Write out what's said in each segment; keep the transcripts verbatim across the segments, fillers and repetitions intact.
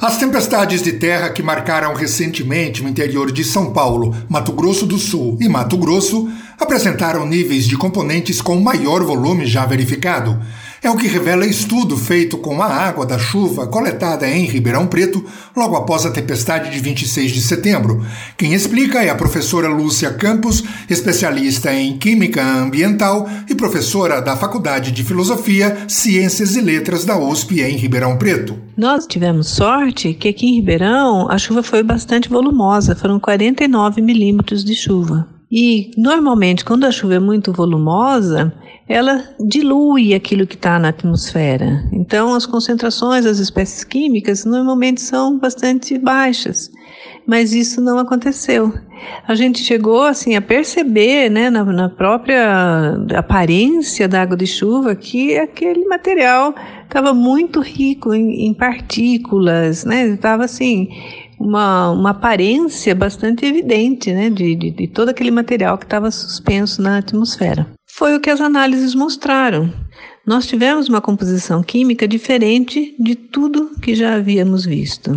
As tempestades de terra que marcaram recentemente o interior de São Paulo, Mato Grosso do Sul e Mato Grosso apresentaram níveis de componentes com maior volume já verificado. É o que revela estudo feito com a água da chuva coletada em Ribeirão Preto logo após a tempestade de vinte e seis de setembro. Quem explica é a professora Lúcia Campos, especialista em Química Ambiental e professora da Faculdade de Filosofia, Ciências e Letras da U S P em Ribeirão Preto. Nós tivemos sorte que aqui em Ribeirão a chuva foi bastante volumosa, foram quarenta e nove milímetros de chuva. E, normalmente, quando a chuva é muito volumosa, ela dilui aquilo que está na atmosfera. Então, as concentrações das espécies químicas normalmente são bastante baixas, mas isso não aconteceu. A gente chegou assim, a perceber, né, na, na própria aparência da água de chuva que aquele material estava muito rico em, em partículas, né, estava assim... Uma, uma aparência bastante evidente, né, de, de, de todo aquele material que estava suspenso na atmosfera. Foi o que as análises mostraram. Nós tivemos uma composição química diferente de tudo que já havíamos visto.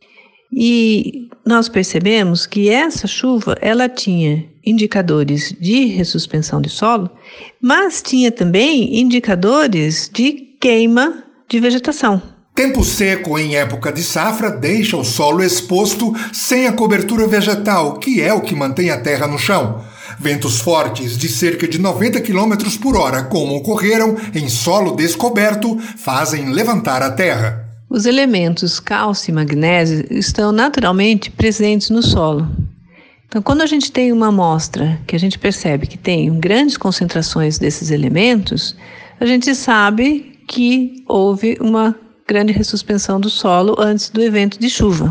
E nós percebemos que essa chuva, ela tinha indicadores de ressuspensão de solo, mas tinha também indicadores de queima de vegetação. Tempo seco em época de safra deixa o solo exposto sem a cobertura vegetal, que é o que mantém a terra no chão. Ventos fortes de cerca de noventa quilômetros por hora, como ocorreram em solo descoberto, fazem levantar a terra. Os elementos cálcio e magnésio estão naturalmente presentes no solo. Então, quando a gente tem uma amostra que a gente percebe que tem grandes concentrações desses elementos, a gente sabe que houve uma grande ressuspensão do solo antes do evento de chuva.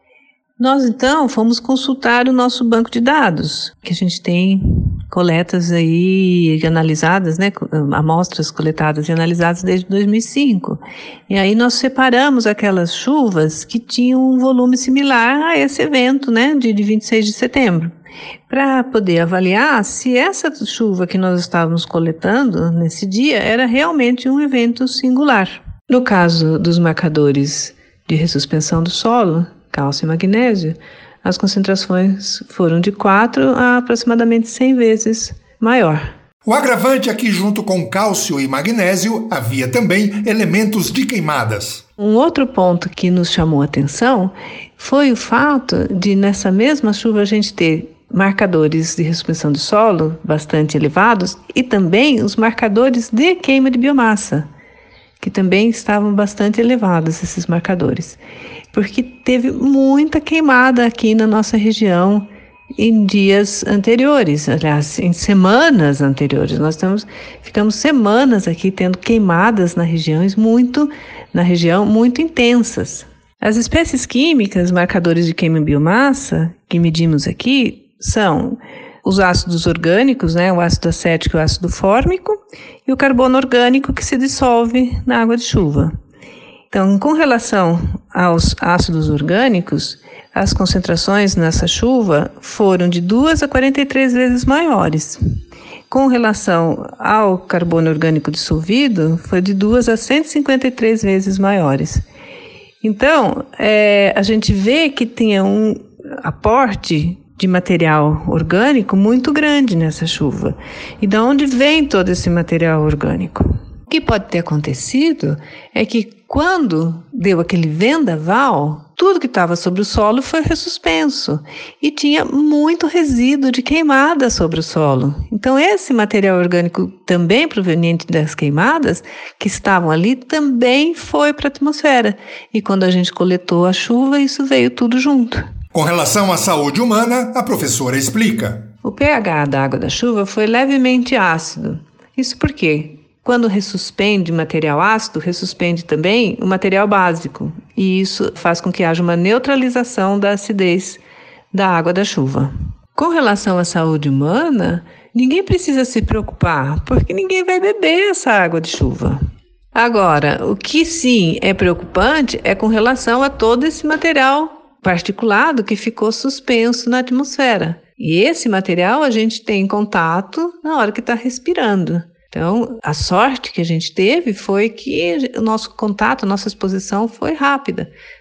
Nós, então, fomos consultar o nosso banco de dados, que a gente tem coletas aí analisadas, né, amostras coletadas e analisadas desde dois mil e cinco. E aí nós separamos aquelas chuvas que tinham um volume similar a esse evento, né, de, de vinte e seis de setembro, para poder avaliar se essa chuva que nós estávamos coletando nesse dia era realmente um evento singular. No caso dos marcadores de ressuspensão do solo, cálcio e magnésio, as concentrações foram de quatro a aproximadamente cem vezes maior. O agravante aqui, junto com cálcio e magnésio, havia também elementos de queimadas. Um outro ponto que nos chamou a atenção foi o fato de, nessa mesma chuva, a gente ter marcadores de ressuspensão do solo bastante elevados e também os marcadores de queima de biomassa, que também estavam bastante elevados, esses marcadores, porque teve muita queimada aqui na nossa região em dias anteriores, aliás, em semanas anteriores. Nós temos, ficamos semanas aqui tendo queimadas na região, muito, na região muito intensas. As espécies químicas, marcadores de queima em biomassa, que medimos aqui, são os ácidos orgânicos, né, o ácido acético e o ácido fórmico, e o carbono orgânico que se dissolve na água de chuva. Então, com relação aos ácidos orgânicos, as concentrações nessa chuva foram de duas a quarenta e três vezes maiores. Com relação ao carbono orgânico dissolvido, foi de duas a cento e cinquenta e três vezes maiores. Então, é, a gente vê que tinha um aporte de material orgânico muito grande nessa chuva. E de onde vem todo esse material orgânico? O que pode ter acontecido é que quando deu aquele vendaval, tudo que estava sobre o solo foi ressuspenso e tinha muito resíduo de queimada sobre o solo. Então esse material orgânico também proveniente das queimadas que estavam ali também foi para a atmosfera. E quando a gente coletou a chuva, isso veio tudo junto. Com relação à saúde humana, a professora explica. O pH da água da chuva foi levemente ácido. Isso por quê? Quando ressuspende material ácido, ressuspende também o material básico. E isso faz com que haja uma neutralização da acidez da água da chuva. Com relação à saúde humana, ninguém precisa se preocupar, porque ninguém vai beber essa água de chuva. Agora, o que sim é preocupante é com relação a todo esse material particulado que ficou suspenso na atmosfera. E esse material a gente tem em contato na hora que está respirando. Então, a sorte que a gente teve foi que o nosso contato, a nossa exposição foi rápida.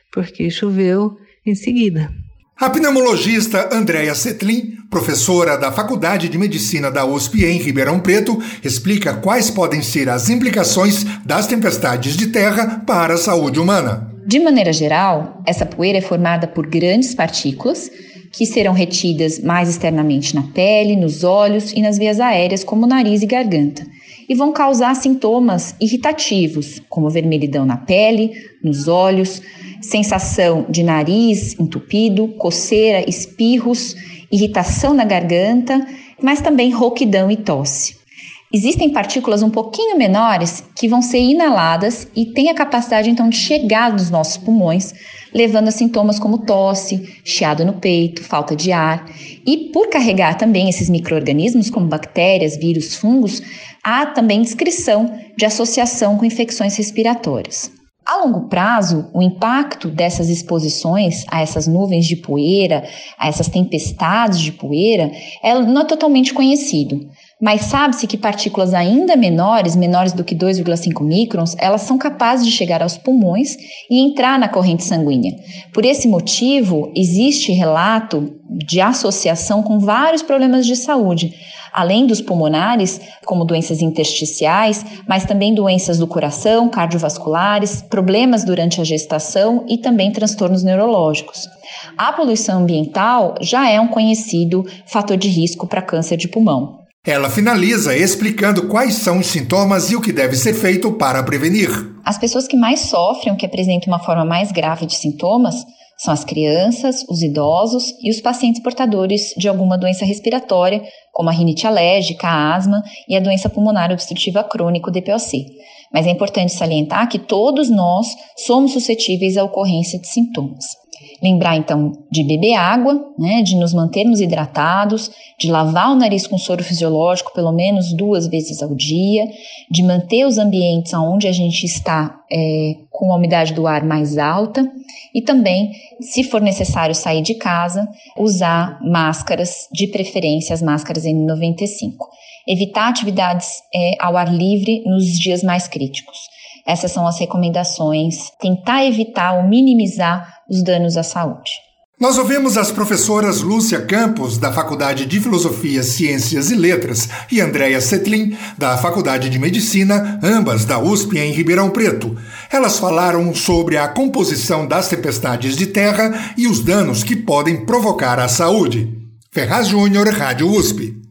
porque choveu em seguida. A pneumologista Andréia Setlin, professora da Faculdade de Medicina da U S P em Ribeirão Preto, explica quais podem ser as implicações das tempestades de terra para a saúde humana. De maneira geral, essa poeira é formada por grandes partículas que serão retidas mais externamente na pele, nos olhos e nas vias aéreas, como nariz e garganta, e vão causar sintomas irritativos, como vermelhidão na pele, nos olhos, sensação de nariz entupido, coceira, espirros, irritação na garganta, mas também rouquidão e tosse. Existem partículas um pouquinho menores que vão ser inaladas e têm a capacidade então de chegar nos nossos pulmões, levando a sintomas como tosse, chiado no peito, falta de ar. E por carregar também esses micro-organismos como bactérias, vírus, fungos, há também descrição de associação com infecções respiratórias. A longo prazo, o impacto dessas exposições a essas nuvens de poeira, a essas tempestades de poeira, é, não é totalmente conhecido. Mas sabe-se que partículas ainda menores, menores do que dois vírgula cinco microns, elas são capazes de chegar aos pulmões e entrar na corrente sanguínea. Por esse motivo, existe relato de associação com vários problemas de saúde, além dos pulmonares, como doenças intersticiais, mas também doenças do coração, cardiovasculares, problemas durante a gestação e também transtornos neurológicos. A poluição ambiental já é um conhecido fator de risco para câncer de pulmão. Ela finaliza explicando quais são os sintomas e o que deve ser feito para prevenir. As pessoas que mais sofrem, que apresentam uma forma mais grave de sintomas, são as crianças, os idosos e os pacientes portadores de alguma doença respiratória, como a rinite alérgica, a asma e a doença pulmonar obstrutiva crônica, D P O C. Mas é importante salientar que todos nós somos suscetíveis à ocorrência de sintomas. Lembrar, então, de beber água, né, de nos mantermos hidratados, de lavar o nariz com soro fisiológico pelo menos duas vezes ao dia, de manter os ambientes onde a gente está é, com a umidade do ar mais alta e também, se for necessário sair de casa, usar máscaras, de preferência as máscaras N noventa e cinco. Evitar atividades é, ao ar livre nos dias mais críticos. Essas são as recomendações, tentar evitar ou minimizar os danos à saúde. Nós ouvimos as professoras Lúcia Campos, da Faculdade de Filosofia, Ciências e Letras, e Andréia Setlin, da Faculdade de Medicina, ambas da U S P em Ribeirão Preto. Elas falaram sobre a composição das tempestades de terra e os danos que podem provocar à saúde. Ferraz Júnior, Rádio U S P.